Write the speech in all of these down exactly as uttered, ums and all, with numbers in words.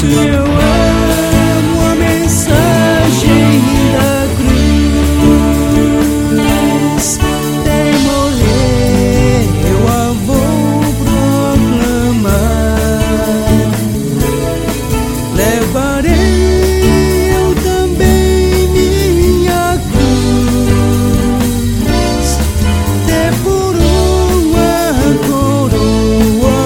eu amo a mensagem da cruz, até morrer eu a vou proclamar. Levarei eu também minha cruz, até por uma coroa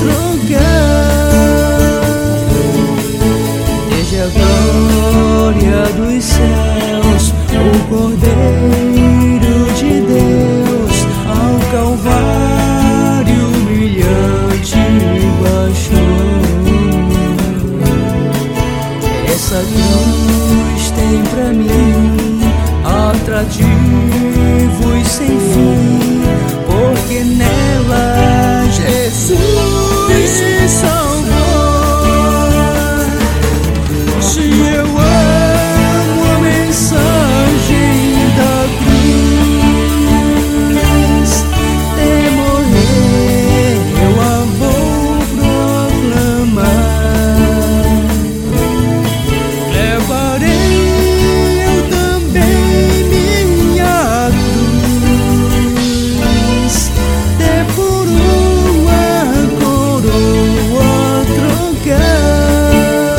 trocar. Desde a glória dos céus, o Cordeiro de Deus ao Calvário humilhante baixou. Essa cruz tem pra mim atrativos sem fim, porque nela Jesus se salvou. Se eu amo a mensagem da cruz, até morrer eu a vou proclamar. Levarei eu também minha cruz, até por uma coroa trocar.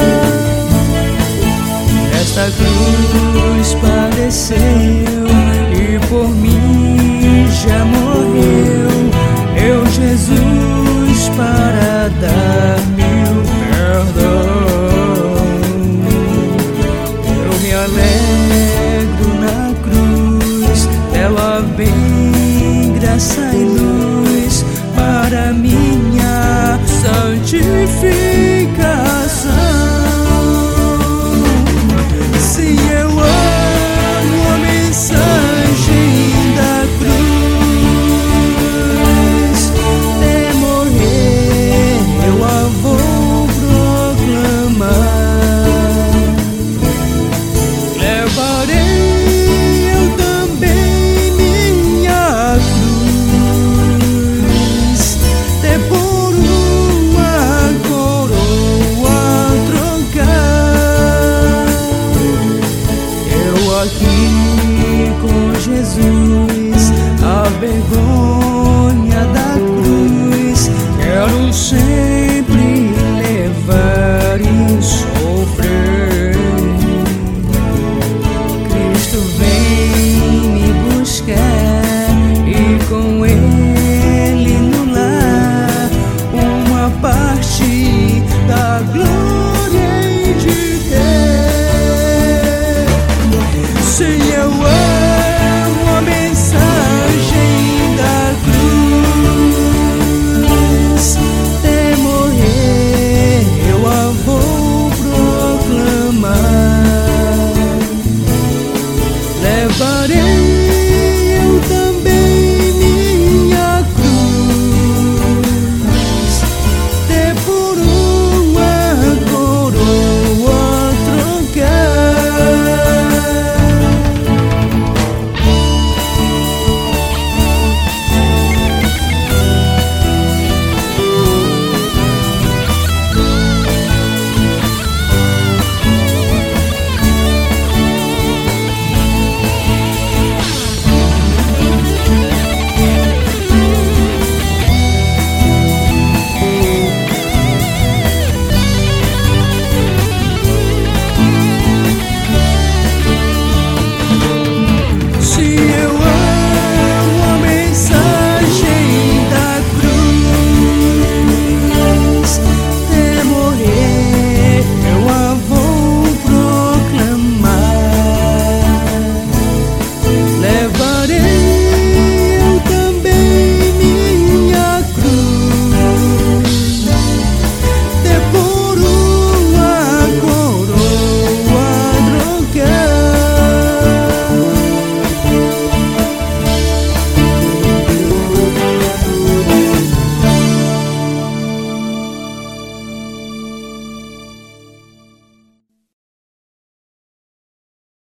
Esta cruz padeceu e por mim já morreu. Eu, Jesus, para dar-me o perdão. Eu me alegro na cruz, dela vem graça e luz para minha santificação.